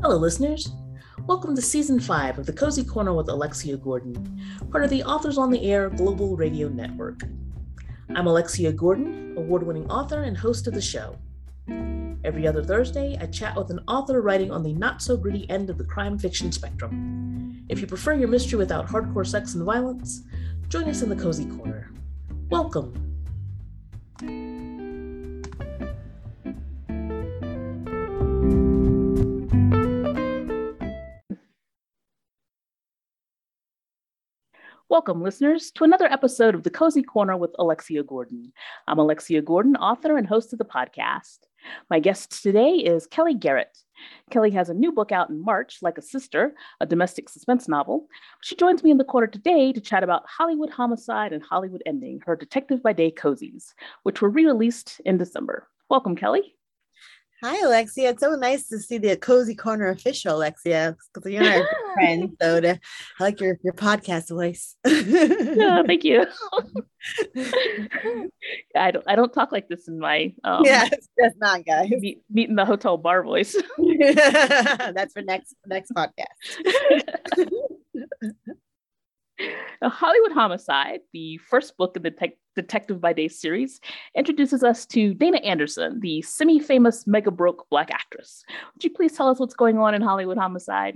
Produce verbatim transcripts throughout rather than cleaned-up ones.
Hello, listeners. Welcome to Season five of The Cozy Corner with Alexia Gordon, part of the Authors on the Air Global Radio Network. I'm Alexia Gordon, award-winning author and host of the show. Every other Thursday, I chat with an author writing on the not-so-gritty end of the crime fiction spectrum. If you prefer your mystery without hardcore sex and violence, join us in The Cozy Corner. Welcome. Welcome, listeners, to another episode of The Cozy Corner with Alexia Gordon. I'm Alexia Gordon, author and host of the podcast. My guest today is Kelly Garrett. Kelly has a new book out in March, Like a Sister, a domestic suspense novel. She joins me in the corner today to chat about Hollywood Homicide and Hollywood Ending, her Detective by Day cozies, which were re-released in December. Welcome, Kelly. Hi, Alexia. It's so nice to see the Cozy Corner official, Alexia, because you and I are good friends. So to, I like your, your podcast voice. Yeah, thank you. I don't I don't talk like this in my um yeah, that's not guys. Meet, meet in the hotel bar voice. That's for next next podcast. Hollywood Homicide, the first book in the te- Detective by Day series, introduces us to Dana Anderson, the semi-famous mega-broke Black actress. Would you please tell us what's going on in Hollywood Homicide?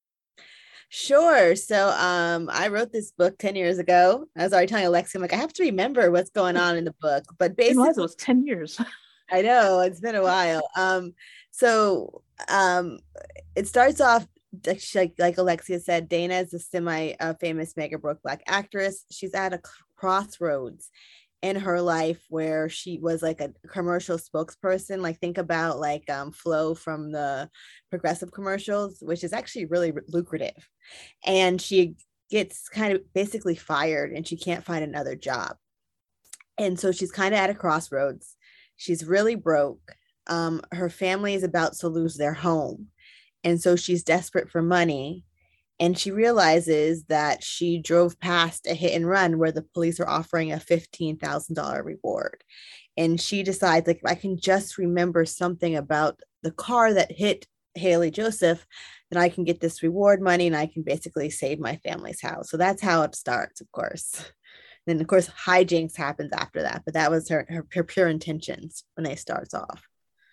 Sure. So um, I wrote this book ten years ago. I was already telling Alexia, I'm like, I have to remember what's going on in the book. But basically, it was ten years. I know, it's been a while. Um, so um, it starts off like, like Alexia said, Dana is a semi-famous uh, mega broke Black actress. She's at a crossroads in her life where she was like a commercial spokesperson. Like think about like um, Flo from the Progressive commercials, which is actually really lucrative. And she gets kind of basically fired and she can't find another job. And so she's kind of at a crossroads. She's really broke. Um, her family is about to lose their home. And so she's desperate for money. And she realizes that she drove past a hit and run where the police are offering a fifteen thousand dollars reward. And she decides, like, I can just remember something about the car that hit Haley Joseph, then I can get this reward money and I can basically save my family's house. So that's how it starts, of course. Then, of course, hijinks happens after that. But that was her, her, her pure intentions when they starts off.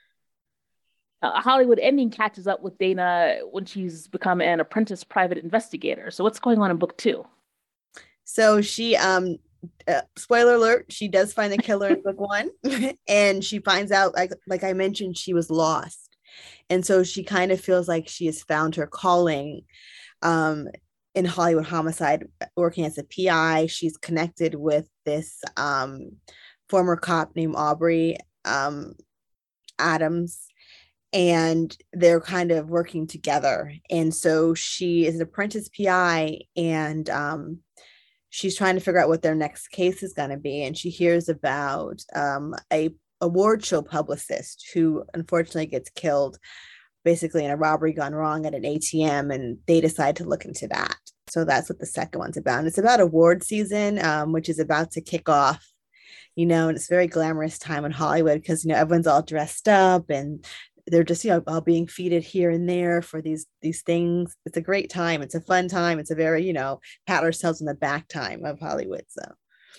Uh, Hollywood Ending catches up with Dana when she's become an apprentice private investigator. So what's going on in book two? So she, um, uh, spoiler alert, she does find the killer in book one. And she finds out, like, like I mentioned, she was lost. And so she kind of feels like she has found her calling um, in Hollywood Homicide, working as a P I. She's connected with this um, former cop named Aubrey um, Adams. And they're kind of working together. And so she is an apprentice P I and um, she's trying to figure out what their next case is going to be. And she hears about um, a award show publicist who unfortunately gets killed basically in a robbery gone wrong at an A T M. And they decide to look into that. So that's what the second one's about. And it's about award season, um, which is about to kick off. You know, and it's a very glamorous time in Hollywood because, you know, everyone's all dressed up and they're just, you know, all being feted here and there for these these things. It's a great time. It's a fun time. It's a very, you know, pat ourselves on the back time of Hollywood. So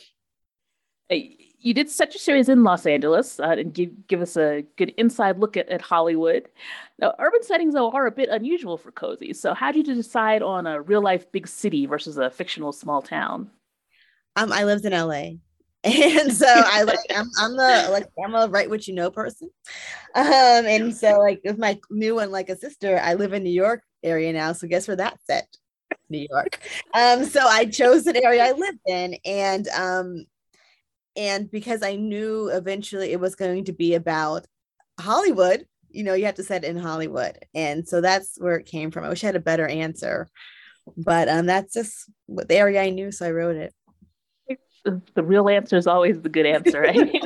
you did set your series in Los Angeles uh, and give give us a good inside look at, at Hollywood. Now, urban settings, though, are a bit unusual for cozy. So how did you decide on a real life big city versus a fictional small town? Um, I lived in L A. And so I like I'm I'm the like I'm a write what you know person. Um and so like with my new one, Like a Sister, I live in New York area now. So guess where that's set? New York. Um so I chose an area I lived in and um and because I knew eventually it was going to be about Hollywood, you know, you have to set it in Hollywood. And so that's where it came from. I wish I had a better answer. But um that's just what the area I knew, so I wrote it. The real answer is always the good answer, right?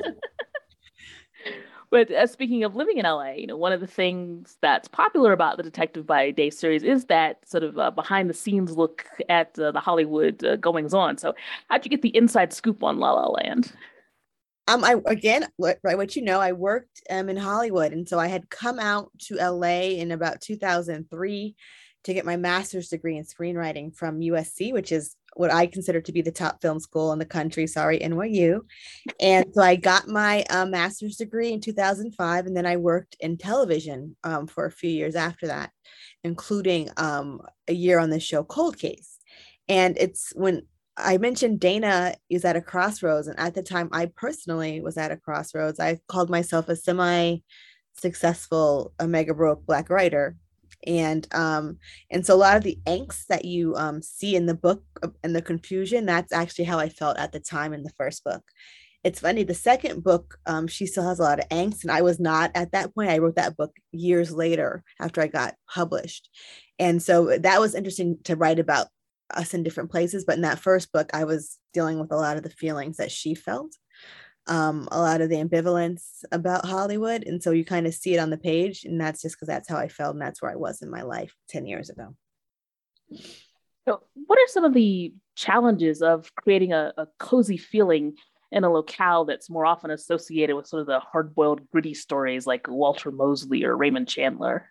But uh, speaking of living in L A, you know, one of the things that's popular about the Detective by Day series is that sort of uh, behind the scenes look at uh, the Hollywood uh, goings on. So how'd you get the inside scoop on La La Land? Um, I again, right, what you know, I worked um in Hollywood, and so I had come out to L A in about two thousand three to get my master's degree in screenwriting from U S C, which is what I consider to be the top film school in the country. Sorry, N Y U. And so I got my uh, master's degree in two thousand five, and then I worked in television um, for a few years after that, including um, a year on the show Cold Case. And it's when I mentioned Dana is at a crossroads. And at the time, I personally was at a crossroads. I called myself a semi successful Omega Broke Black writer. And um, and so a lot of the angst that you um, see in the book and the confusion, that's actually how I felt at the time in the first book. It's funny, the second book, um, she still has a lot of angst, and I was not at that point. I wrote that book years later after I got published. And so that was interesting to write about us in different places. But in that first book, I was dealing with a lot of the feelings that she felt, um, a lot of the ambivalence about Hollywood. And so you kind of see it on the page, and that's just because that's how I felt, and that's where I was in my life ten years ago. So what are some of the challenges of creating a, a cozy feeling in a locale that's more often associated with sort of the hard-boiled, gritty stories like Walter Mosley or Raymond Chandler?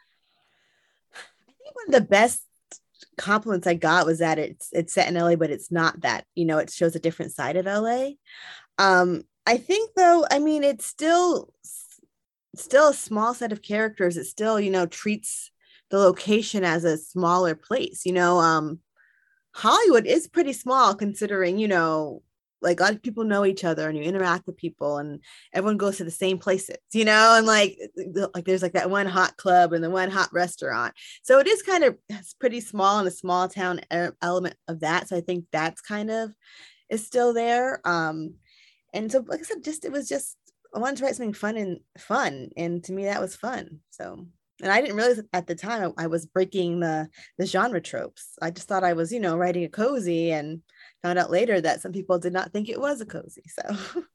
I think one of the best compliments I got was that it's it's set in L A, but it's not that. You know, it shows a different side of L A. Um, I think, though, I mean, it's still still a small set of characters. It still, you know, treats the location as a smaller place. You know, um, Hollywood is pretty small considering, you know, like a lot of people know each other and you interact with people and everyone goes to the same places, you know, and like, like there's like that one hot club and the one hot restaurant. So it is kind of it's pretty small and a small town element of that. So I think that's kind of is still there. Um, and so, like I said, just, it was just, I wanted to write something fun and fun. And to me, that was fun. So, and I didn't realize at the time I, I was breaking the, the genre tropes. I just thought I was, you know, writing a cozy, and found out later that some people did not think it was a cozy. So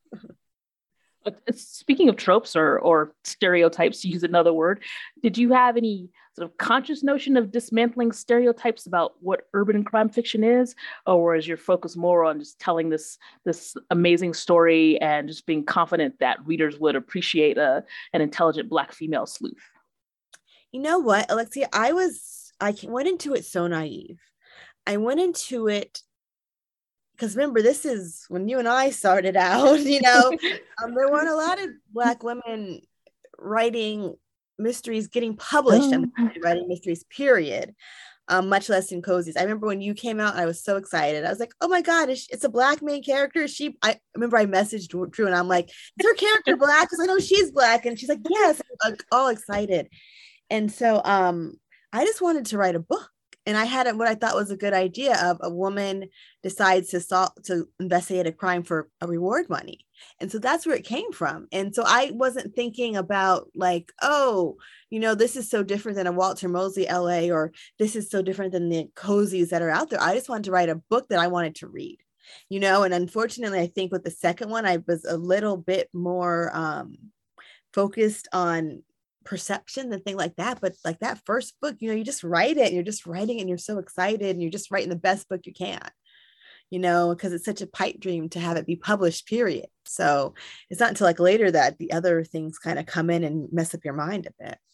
speaking of tropes or, or stereotypes, to use another word, did you have any sort of conscious notion of dismantling stereotypes about what urban crime fiction is? Or is your focus more on just telling this, this amazing story and just being confident that readers would appreciate a, an intelligent Black female sleuth? You know what, Alexia, I was, I went into it so naive. I went into it because remember, this is when you and I started out, you know, um, there weren't a lot of Black women writing mysteries, getting published, oh. and writing mysteries, period, um, much less in cozies. I remember when you came out, I was so excited. I was like, oh my God, it's, it's a Black main character. Is she, I remember I messaged Drew and I'm like, is her character Black? Because I know she's Black. And she's like, yes, I'm like, all excited. And so um, I just wanted to write a book. And I had what I thought was a good idea of a woman decides to solve, to investigate a crime for a reward money. And so that's where it came from. And so I wasn't thinking about like, oh, you know, this is so different than a Walter Mosley L A, or this is so different than the cozies that are out there. I just wanted to write a book that I wanted to read, you know, and unfortunately, I think with the second one, I was a little bit more um, focused on perception and thing like that. But like that first book, you know, you just write it and you're just writing and you're so excited and you're just writing the best book you can, you know, because it's such a pipe dream to have it be published, period. So it's not until like later that the other things kind of come in and mess up your mind a bit.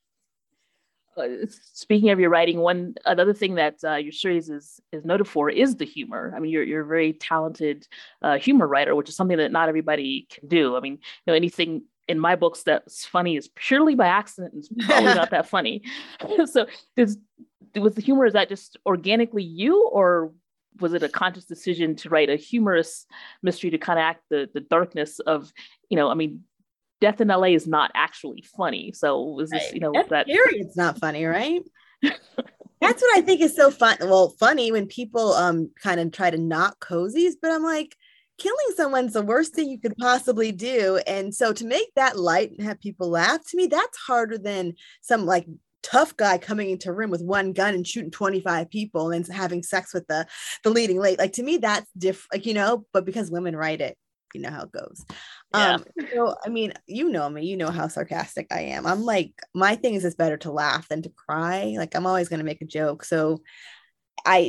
Uh, speaking of your writing, one another thing that uh, your series is is noted for is the humor. I mean, you're you're a very talented uh, humor writer, which is something that not everybody can do. I mean, you know, anything in my books that's funny is purely by accident and it's probably not that funny. So does, was the humor, is that just organically you, or was it a conscious decision to write a humorous mystery to kind of act the, the darkness of, you know, I mean, Death in L A is not actually funny. So was this, you know, Death that period's not funny, right? That's what I think is so fun. Well, funny when people um kind of try to knock cozies, but I'm like, killing someone's the worst thing you could possibly do. And so to make that light and have people laugh, to me, that's harder than some like tough guy coming into a room with one gun and shooting twenty-five people and having sex with the, the leading lady. Like, to me, that's different, like, you know, but because women write it, you know how it goes. Yeah. Um, so, I mean, you know me, you know how sarcastic I am. I'm like, my thing is it's better to laugh than to cry. Like, I'm always going to make a joke. So I,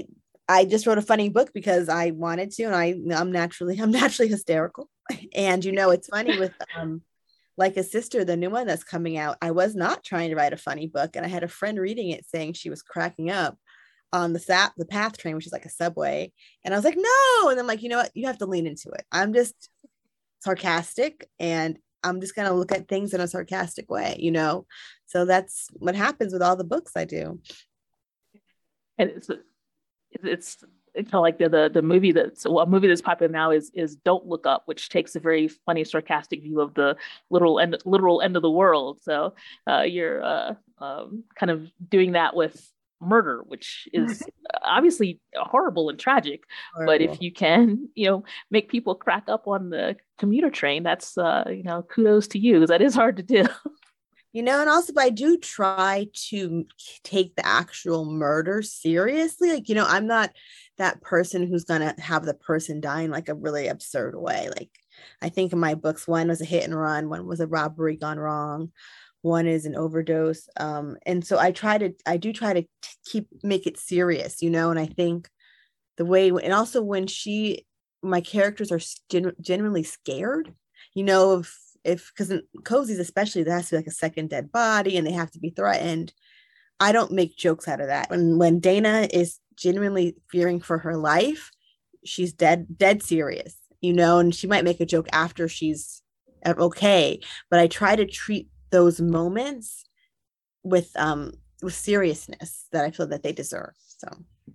I just wrote a funny book because I wanted to, and I I'm naturally I'm naturally hysterical. And you know, it's funny with um like a Sister, the new one that's coming out. I was not trying to write a funny book, and I had a friend reading it saying she was cracking up on the sap the PATH train, which is like a subway. And I was like, no. And I'm like, you know what? You have to lean into it. I'm just sarcastic, and I'm just gonna look at things in a sarcastic way, you know. So that's what happens with all the books I do. And it's it's it's kind of like the, the the movie that's well, a movie that's popular now is is Don't Look Up, which takes a very funny, sarcastic view of the literal end literal end of the world. So uh, you're uh, um, kind of doing that with murder, which is obviously horrible and tragic. Horrible. But if you can, you know, make people crack up on the commuter train, that's uh, you know, kudos to you, because that is hard to do. You know, and also, I do try to take the actual murder seriously. Like, you know, I'm not that person who's going to have the person die in like a really absurd way. Like, I think in my books, one was a hit and run, one was a robbery gone wrong, one is an overdose. Um, and so I try to, I do try to t- keep, make it serious, you know, and I think the way, and also when she, my characters are gen- genuinely scared, you know, if, if because in cozies especially, there has to be like a second dead body and they have to be threatened. I don't make jokes out of that. When when Dana is genuinely fearing for her life, she's dead dead serious, you know, and she might make a joke after she's okay, but I try to treat those moments with um with seriousness that I feel that they deserve. So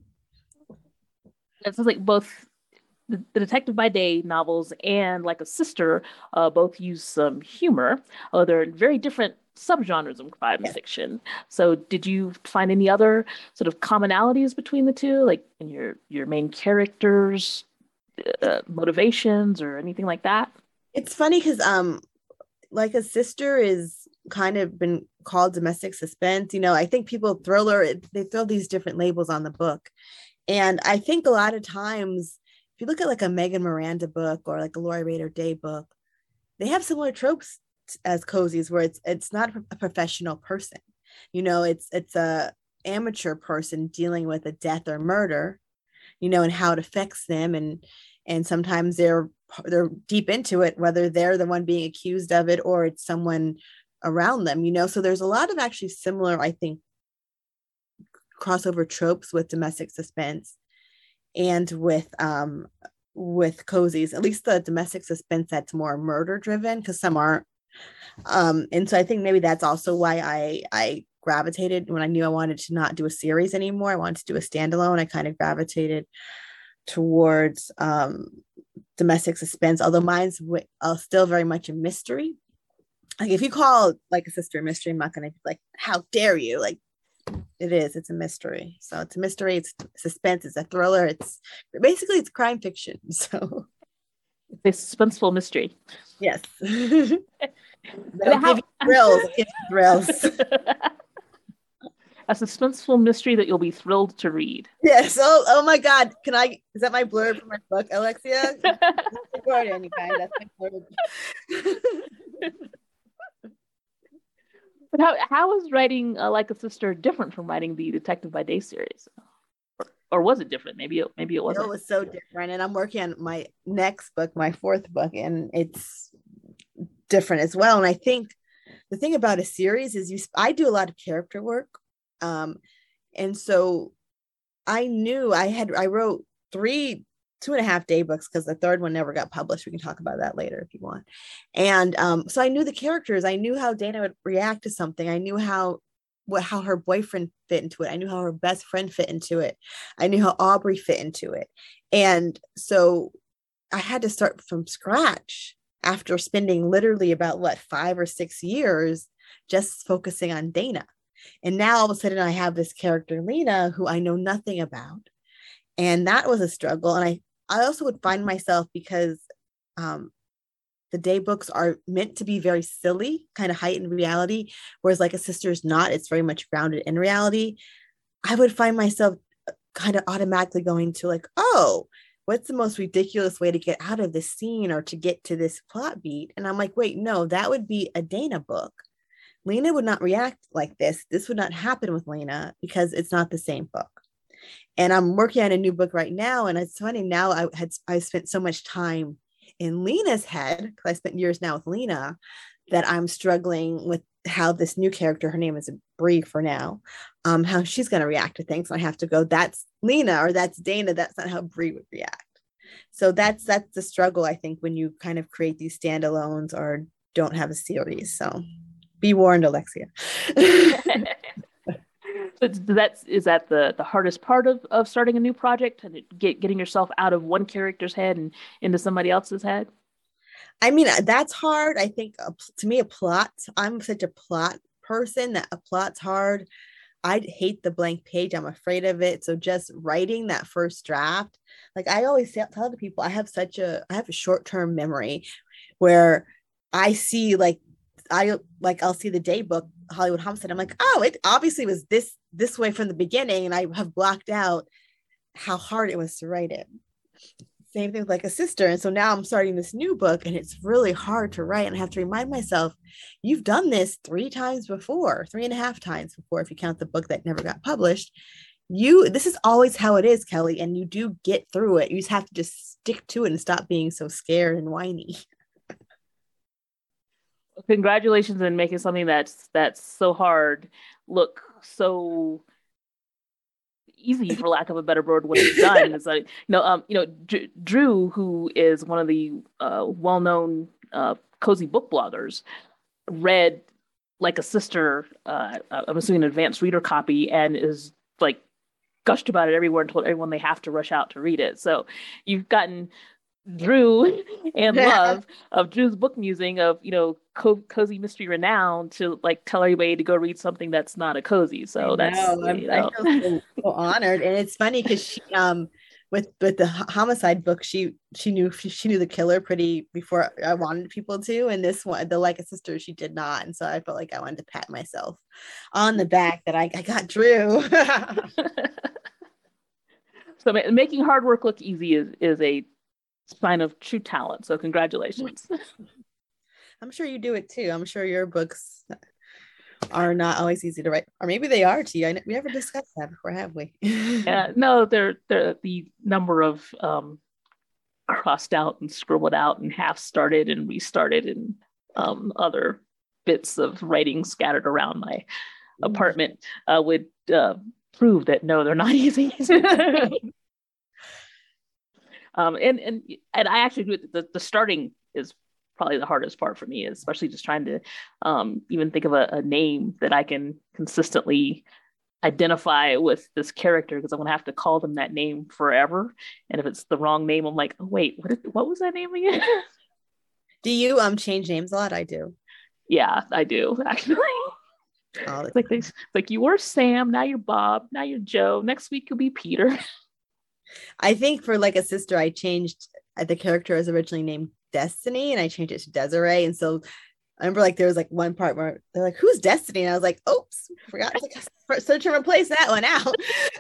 it sounds like both the, the Detective by Day novels and Like a Sister uh, both use some humor. Uh, they're very different subgenres of crime yeah. fiction. So did you find any other sort of commonalities between the two, like in your, your main characters' uh, motivations or anything like that? It's funny because um, Like a Sister is kind of been called domestic suspense. You know, I think people thriller, they throw these different labels on the book. And I think a lot of times, if you look at like a Megan Miranda book or like a Lori Rader Day book, they have similar tropes as cozies, where it's it's not a professional person. You know, it's it's a amateur person dealing with a death or murder, you know, and how it affects them. And and sometimes they're they're deep into it, whether they're the one being accused of it or it's someone around them, you know. So there's a lot of actually similar, I think, crossover tropes with domestic suspense and with um with cozies, at least the domestic suspense that's more murder driven, because some aren't. Um and so I think maybe that's also why I I gravitated, when I knew I wanted to not do a series anymore, I wanted to do a standalone, I kind of gravitated towards um domestic suspense, although mine's w- uh, still very much a mystery. Like if you call Like a Sister a mystery, I'm not going to be like, how dare you? Like, it is, it's a mystery. So it's a mystery, it's suspense, it's a thriller, it's basically it's crime fiction. So it's a suspenseful mystery. Yes. They'll give you thrills, give you thrills. A suspenseful mystery that you'll be thrilled to read. Yes. Oh, oh my God. Can I, is that my blurb for my book, Alexia? That's my blurb. But how how is writing uh, Like a Sister different from writing the Detective by Day series? Or, or was it different? Maybe it, maybe it wasn't. It was so different. And I'm working on my next book, my fourth book, and it's different as well. And I think the thing about a series is you, I do a lot of character work. Um, and so I knew I had, I wrote three, two and a half day books because the third one never got published. We can talk about that later if you want. And um, so I knew the characters. I knew how Dana would react to something. I knew how, what, how her boyfriend fit into it. I knew how her best friend fit into it. I knew how Aubrey fit into it. And so I had to start from scratch after spending literally about what, five or six years just focusing on Dana. And now all of a sudden I have this character, Lena, who I know nothing about. And that was a struggle. And I, I also would find myself, because um, the day books are meant to be very silly, kind of heightened reality, whereas Like a Sister is not, it's very much grounded in reality. I would find myself kind of automatically going to like, oh, what's the most ridiculous way to get out of this scene or to get to this plot beat? And I'm like, wait, no, that would be a Dana book. Lena would not react like this. This would not happen with Lena because it's not the same book. And I'm working on a new book right now. And it's funny now I had I spent so much time in Lena's head, because I spent years now with Lena, that I'm struggling with how this new character, her name is Bree for now, um, how she's going to react to things. And I have to go, that's Lena or that's Dana. That's not how Bree would react. So that's that's the struggle, I think, when you kind of create these standalones or don't have a series. So be warned, Alexia. But that's is that the the hardest part of of starting a new project, and get getting yourself out of one character's head and into somebody else's head? I mean, that's hard. I think uh, to me, a plot, I'm such a plot person that a plot's hard. I hate the blank page. I'm afraid of it. So just writing that first draft, like I always tell the people, I have such a, I have a short-term memory where I see like, I like, I'll see the day book, Hollywood Homicide. I'm like, oh, it obviously was this, this way from the beginning. And I have blocked out how hard it was to write it. Same thing with Like a Sister. And so now I'm starting this new book and it's really hard to write. And I have to remind myself, you've done this three times before, three and a half times before, if you count the book that never got published. You, this is always how it is, Kelly. And you do get through it. You just have to just stick to it and stop being so scared and whiny. Congratulations on making something that's, that's so hard look so easy, for lack of a better word, when it's done. It's like, you know, um, you know, D- Drew, who is one of the uh, well-known uh, cozy book bloggers, read Like a Sister, uh, I'm assuming an advanced reader copy, and is like gushed about it everywhere and told everyone they have to rush out to read it. So you've gotten Drew and Love of Drew's book musing of, you know, co- cozy mystery renown to like tell everybody to go read something that's not a cozy. So that's, you know. I feel so, so honored. And it's funny because she um with with the homicide book, she she knew she knew the killer pretty before I wanted people to, and this one, the Like a Sister, she did not. And so I felt like I wanted to pat myself on the back that I, I got Drew. So making hard work look easy is is a sign of true talent. So congratulations. I'm sure you do it too. I'm sure your books are not always easy to write, or maybe they are to you. I, we never discussed that before, have we? Yeah, no, they're, they're the number of um, crossed out and scribbled out and half started and restarted and um, other bits of writing scattered around my apartment uh, would uh, prove that no, they're not easy. Um, and and and I actually do it. The, the starting is probably the hardest part for me, especially just trying to um, even think of a, a name that I can consistently identify with this character, because I'm gonna have to call them that name forever. And if it's the wrong name, I'm like, oh, wait, what? Is, what was that name again? Do you um change names a lot? I do. Yeah, I do actually. Oh, it's like they, it's like you were Sam, now you're Bob, now you're Joe. Next week you'll be Peter. I think for Like a Sister, I changed the character was originally named Destiny, and I changed it to Desiree. And so I remember like there was like one part where they're like, "Who's Destiny?" And I was like, "Oops, forgot to search and replace that one out."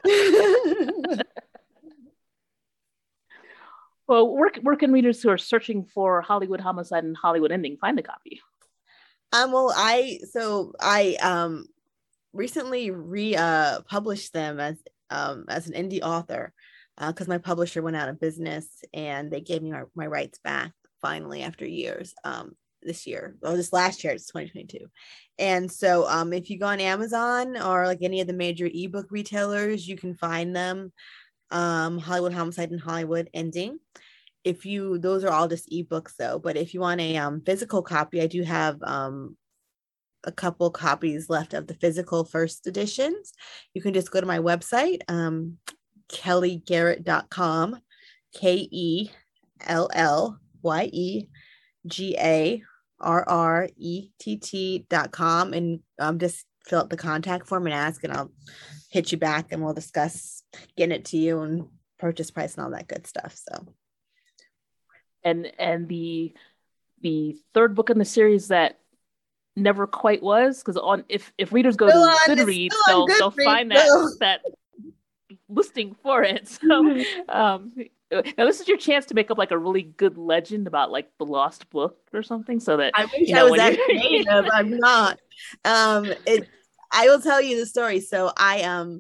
Well, where, where can readers who are searching for Hollywood Homicide and Hollywood Ending find a copy? Um, well, I so I um recently re uh published them as um as an indie author. Because uh, my publisher went out of business and they gave me my, my rights back finally after years um, this year. Well, this last year, it's twenty twenty-two. And so um, if you go on Amazon or like any of the major ebook retailers, you can find them. Um, Hollywood Homicide and Hollywood Ending. If you, those are all just ebooks though. But if you want a um, physical copy, I do have um, a couple copies left of the physical first editions. You can just go to my website. Um, kelly garrett dot com, K E L L Y E G A R R E T T dot com, and um, just fill out the contact form and ask, and I'll hit you back and we'll discuss getting it to you and purchase price and all that good stuff. So, and and the the third book in the series that never quite was, because on if if readers go still to Goodreads, they'll Goodreads, they'll find that that listing for it. So um now this is your chance to make up like a really good legend about like the lost book or something, so that I wish you know, I was that creative. I'm not. Um it I will tell you the story. So I um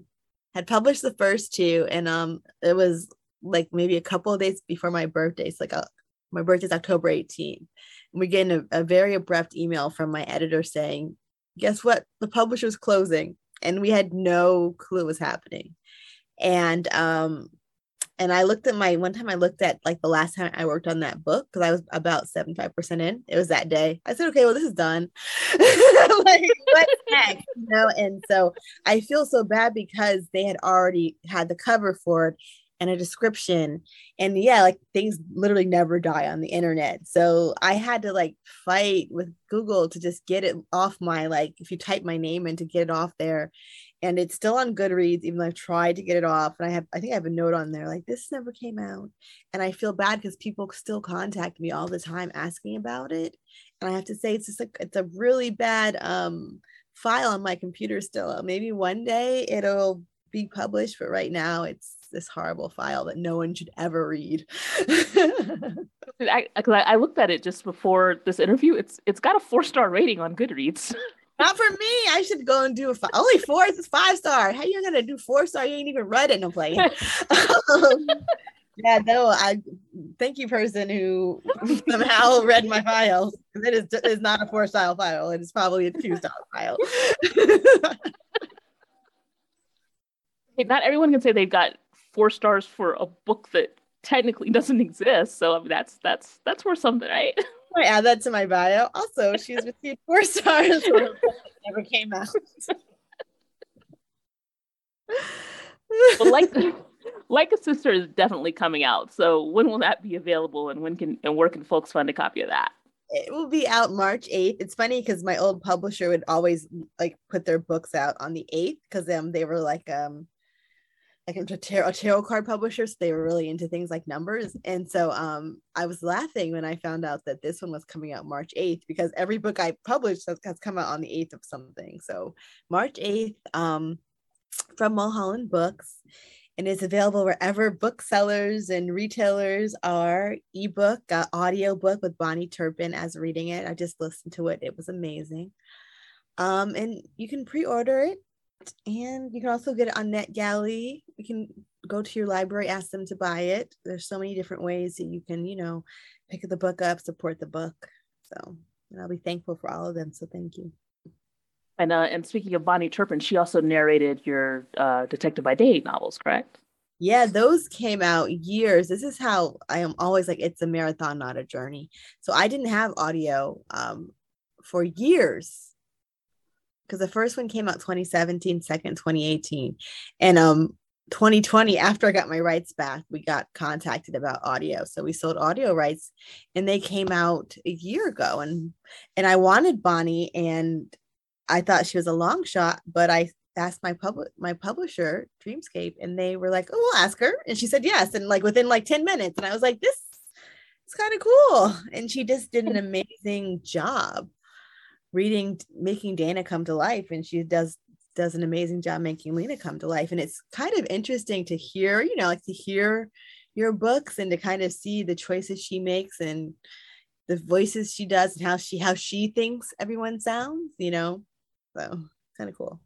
had published the first two, and um, it was like maybe a couple of days before my birthday. It's like a, my birthday's October eighteenth. And we get a, a very abrupt email from my editor saying, guess what? The publisher's closing. And we had no clue what was happening. And um, and I looked at my, one time I looked at like the last time I worked on that book, because I was about seventy-five percent in. It was that day. I said, okay, well, this is done. Like, what's next? You know, and so I feel so bad because they had already had the cover for it and a description. And yeah, like things literally never die on the internet. So I had to like fight with Google to just get it off my, like, if you type my name in, to get it off there. And it's still on Goodreads, even though I've tried to get it off. And I have, I think I have a note on there, like, this never came out. And I feel bad because people still contact me all the time asking about it. And I have to say, it's just like, it's a really bad um, file on my computer still. Maybe one day it'll be published, but right now it's this horrible file that no one should ever read. I, I looked at it just before this interview. It's It's got a four-star rating on Goodreads. Not for me. I should go and do a five. Only four. It's five star. How you gonna do four star? You ain't even read it no place. um, yeah, no. I thank you, person who somehow read my files. It is it is not a four star file. It is probably a two star file. Not everyone can say they've got four stars for a book that technically doesn't exist. So I mean, that's that's that's worth something, right? I add that to my bio. Also, she's received four stars for a book that never came out. Well, like, like a Sister is definitely coming out. So when will that be available, and when can and where can folks find a copy of that? It will be out March eighth. It's funny because my old publisher would always like put their books out on the eighth because um they were like um like a tarot, a tarot card publisher, so they were really into things like numbers. And so um I was laughing when I found out that this one was coming out March eighth, because every book I published has, has come out on the eighth of something. So March eighth um from Mulholland Books, and it's available wherever booksellers and retailers are. Ebook, uh, audio book with Bonnie Turpin as reading it. I just listened to it. It was amazing. Um and you can pre-order it. And you can also get it on NetGalley. You can go to your library, ask them to buy it. There's so many different ways that you can, you know, pick the book up, support the book. So, and I'll be thankful for all of them. So thank you. And uh, and speaking of Bonnie Turpin, she also narrated your uh, Detective by Day novels, correct? Yeah, those came out years. This is how I am always like, it's a marathon, not a journey. So I didn't have audio um, for years. Because the first one came out twenty seventeen, second twenty eighteen, and um twenty twenty, after I got my rights back, we got contacted about audio, so we sold audio rights, and they came out a year ago, and and I wanted Bonnie, and I thought she was a long shot, but I asked my public my publisher Dreamscape, and they were like, oh, we'll ask her, and she said yes, and like within like ten minutes, and I was like, this is kind of cool, and she just did an amazing job reading, making Dana come to life, and she does does an amazing job making Lena come to life. And it's kind of interesting to hear, you know, like to hear your books and to kind of see the choices she makes and the voices she does and how she how she thinks everyone sounds, you know. So kind of cool.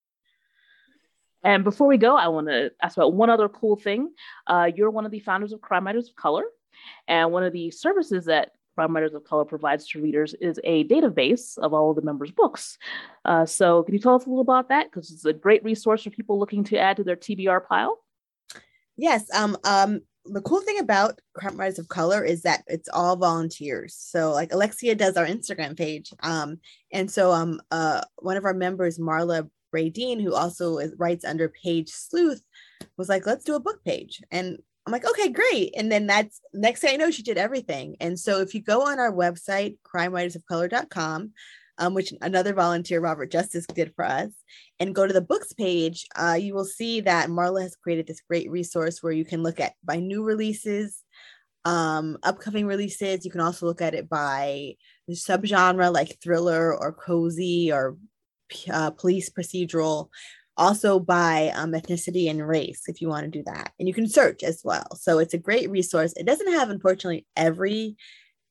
And before we go, I want to ask about one other cool thing. Uh, you're one of the founders of Crime Writers of Color, and one of the services that Crime Writers of Color provides to readers is a database of all of the members' books. Uh, so can you tell us a little about that? Because it's a great resource for people looking to add to their T B R pile. Yes. Um, um, the cool thing about Crime Writers of Color is that it's all volunteers. So like Alexia does our Instagram page. Um, and so um, uh, one of our members, Marla Bradeen, who also is, writes under Page Sleuth, was like, let's do a book page. And I'm like, okay, great. And then that's next thing I know, she did everything. And so if you go on our website, crime writers of color dot com, um, which another volunteer, Robert Justice, did for us, and go to the books page, uh, you will see that Marla has created this great resource where you can look at by new releases, um, upcoming releases. You can also look at it by the subgenre like thriller or cozy or uh, police procedural. Also by um, ethnicity and race, if you want to do that. And you can search as well. So it's a great resource. It doesn't have, unfortunately, every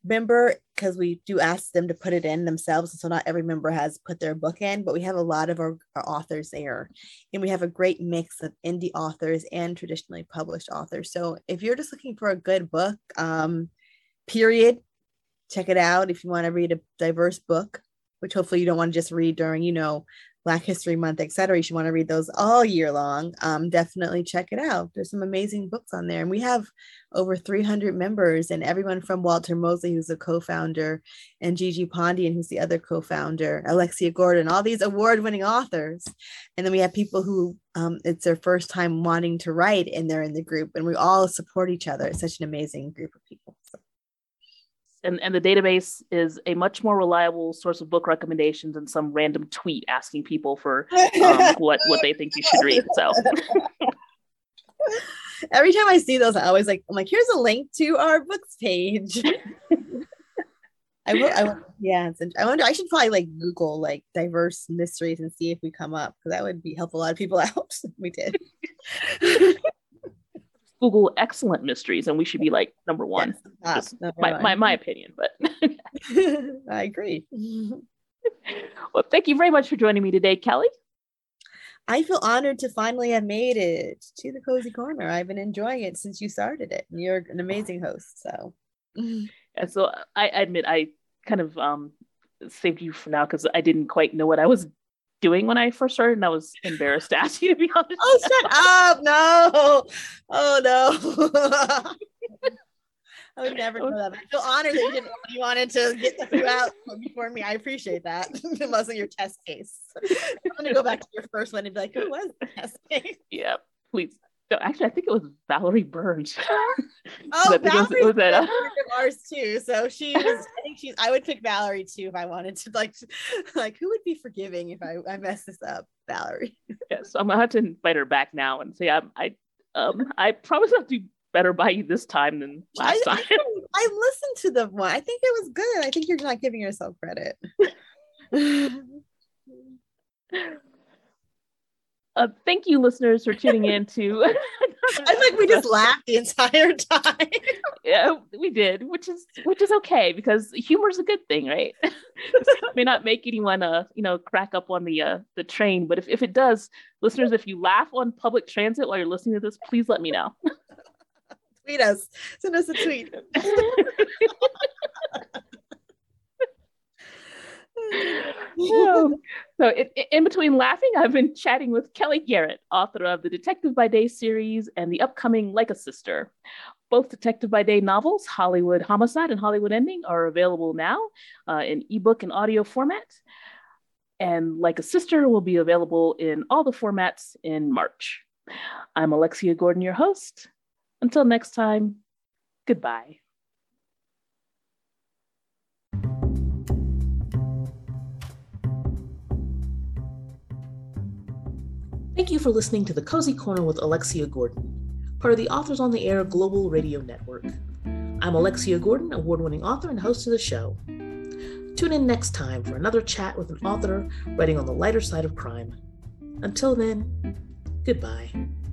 member, because we do ask them to put it in themselves. And so not every member has put their book in, but we have a lot of our, our authors there. And we have a great mix of indie authors and traditionally published authors. So if you're just looking for a good book, um, period, check it out. If you want to read a diverse book, which hopefully you don't want to just read during, you know, Black History Month, et cetera. You should want to read those all year long. Um, definitely check it out. There's some amazing books on there. And we have over three hundred members, and everyone from Walter Mosley, who's a co-founder, and Gigi Pondian, who's the other co-founder, Alexia Gordon, all these award-winning authors. And then we have people who um, it's their first time wanting to write, and they're in the group, and we all support each other. It's such an amazing group of people. So. And, and the database is a much more reliable source of book recommendations than some random tweet asking people for um, what, what they think you should read. So every time I see those, I always like, I'm like, here's a link to our books page. I will, I will, yeah, it's, I wonder, I should probably like Google like diverse mysteries and see if we come up, because that would be help a lot of people out. We did. Google excellent mysteries and we should be like number one. Yes, number my, one. my my opinion, but I agree. Well, thank you very much for joining me today, Kelly. I feel honored to finally have made it to the Cozy Corner. I've been enjoying it since you started it. You're an amazing host. So and so I admit I kind of um saved you for now because I didn't quite know what I was doing when I first started, and I was embarrassed to ask you, to be honest. Oh, shut up. No. Oh, no. I would never know that. I feel honored that you didn't you wanted to get the few out before me. I appreciate that. It wasn't your test case. I'm going to go back to your first one and be like, who was the test case? Yeah, please. No, actually, I think it was Valerie Burns. Oh, Valerie was, was that, uh... ours too. So she was. I think she's. I would pick Valerie too if I wanted to. Like, like who would be forgiving if I, I mess this up? Valerie. Yeah, so I'm gonna have to invite her back now and say I I um I promise I'll do better by you this time than last I, time. I, I listened to the one. I think it was good. I think you're not giving yourself credit. Uh, thank you, listeners, for tuning in to. I think we just laughed the entire time. Yeah, we did, which is which is okay because humor is a good thing, right? It may not make anyone, uh, you know, crack up on the uh, the train, but if, if it does, listeners, if you laugh on public transit while you're listening to this, please let me know. Tweet us. Send us a tweet. so, so it, it, in between laughing, I've been chatting with Kelly Garrett, author of the Detective by Day series and the upcoming Like a Sister. Both Detective by Day novels, Hollywood Homicide and Hollywood Ending, are available now uh, in ebook and audio format. And Like a Sister will be available in all the formats in March. I'm Alexia Gordon, your host. Until next time, goodbye. Thank you for listening to The Cozy Corner with Alexia Gordon, part of the Authors on the Air Global Radio Network. I'm Alexia Gordon, award-winning author and host of the show. Tune in next time for another chat with an author writing on the lighter side of crime. Until then, goodbye.